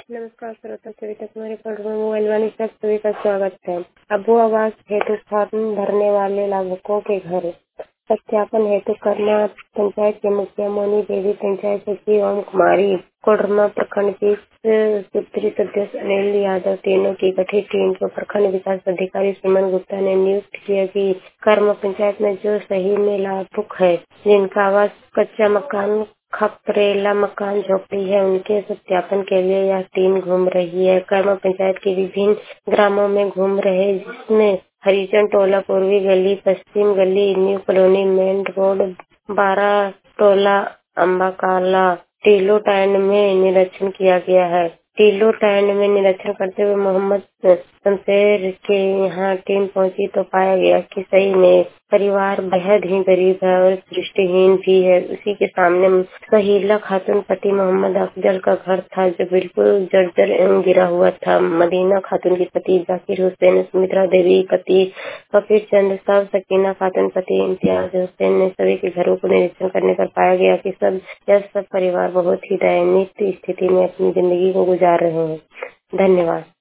नमस्कार श्रोता सभी तक हमारे पढ़ने मोबाइल वाली सब सभी का स्वागत है। अबू आवास हेतु फॉर्म भरने वाले लाभुकों के घर सत्यापन हेतु कर्मा पंचायत के मुखिया मोनी देवी, पंचायत सचिव ओम कुमारी, कोडरमा प्रखंड की सूत्री सदस्य अनिल यादव, तीनों की गठित टीम को प्रखंड विकास अधिकारी सुमन गुप्ता ने नियुक्त किया कि कर्मा पंचायत में जो सही में लाभुक है, जिनका आवास कच्चा मकान, खपरेला मकान, झोपड़ी है, उनके सत्यापन के लिए यह टीम घूम रही है। कर्मा पंचायत के विभिन्न ग्रामों में घूम रहे, जिसमें हरिजन टोला, पूर्वी गली, पश्चिम गली, न्यू कॉलोनी, मेन रोड, 12 टोला, अम्बाकाला, टीलो टैंड में निरीक्षण किया गया है। टीलो टैंड में निरीक्षण करते हुए मोहम्मद शमशेर के यहाँ टीम पहुंची तो पाया गया कि सही में परिवार बेहद ही गरीब है और दृष्टिहीन भी है। उसी के सामने सहीला खातून पति मोहम्मद अफजल का घर था, जो बिल्कुल जर्जर एवं गिरा हुआ था। मदीना खातून की पति जाकिर हुसैन, सुमित्रा देवी पति फकीर चंद साहब, सकीना खातून पति इम्तियाज हुसैन ने सभी के घरों को निरीक्षण करने पर पाया गया कि सब परिवार बहुत ही दयनीय स्थिति में अपनी जिंदगी को गुजार रहे हैं। धन्यवाद।